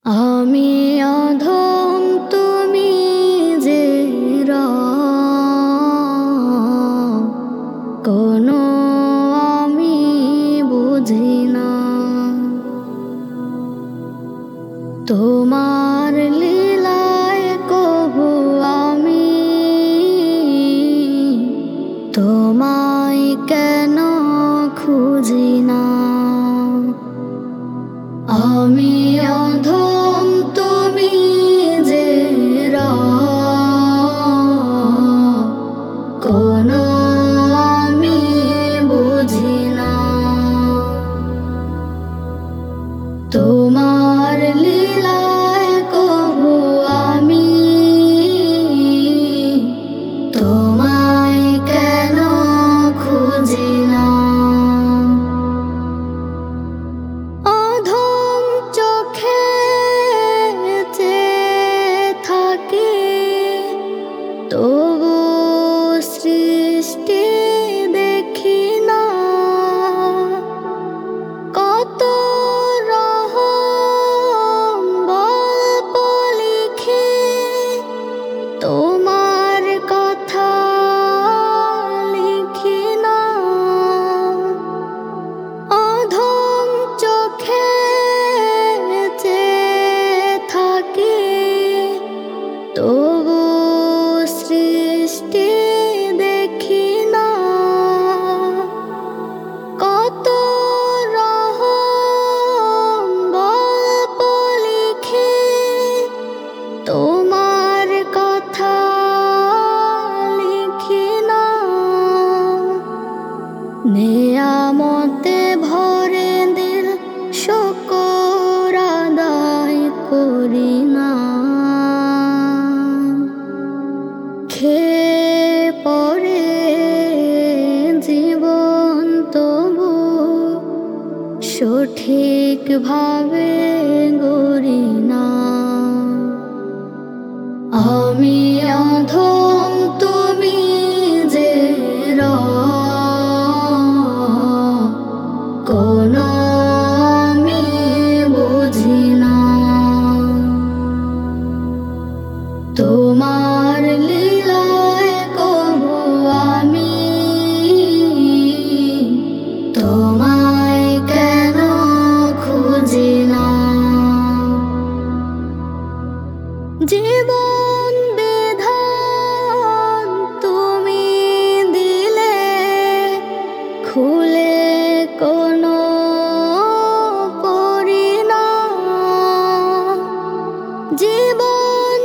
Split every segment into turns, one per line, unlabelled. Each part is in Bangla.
আমি অধম তুমি যে কোনো আমি বুঝি না। তোমার লীলায় কহু আমি তোমায় কেন খুঁজি না। আমি অধম তুমি যে কোনো আমি বুঝি না। তোমার লীলায় কহু আমি তোমায় কেন খুঁজি না। অধম চোখে চেয়ে থাকি তবু সৃষ্টি দেখি না। কত রহম গল্প লিখি তোমার কথা লিখি না। অধম চোখে চেয়ে থাকি তবু সৃষ্টি দেখি না। কত রহম গল্প লিখি তোমার কথা লিখি না। নেয়ামতে ভরে দিল শুকর আদায় করি না। খেয়ে পড়ে জীবন তবু সঠিকভাবে গড়ি না। আমি অধম তুমি যে কোনো আমি বুঝি না। তোমার লীলায় কহু আমি তোমায় কেন খুঁজি না। জীবন বিধান তুমি দিলে খুলে কোনো পড়ি না। জীবন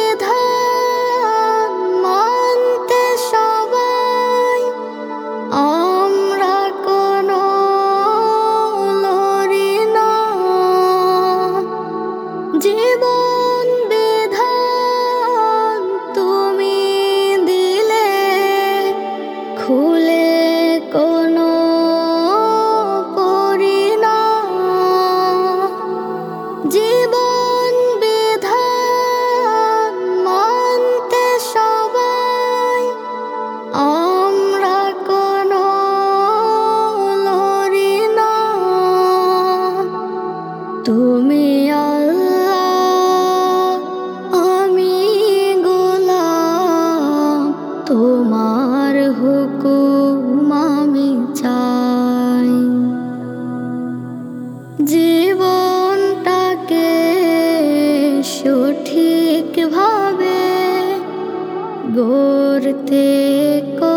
বিধান মানতে সবাই আমরা কোনো লড়ি না। জীবন বিধান তুমি দিলে খুলে কোনো পড়ি না। জীবন বিধান মানতে সবাই আমরা কোনো লড়ি না। তুমি আল্লাহ আমি গোলাম তোমার হুকুম আমি চাই। জীবনটাকে সঠিকভাবে গড়তে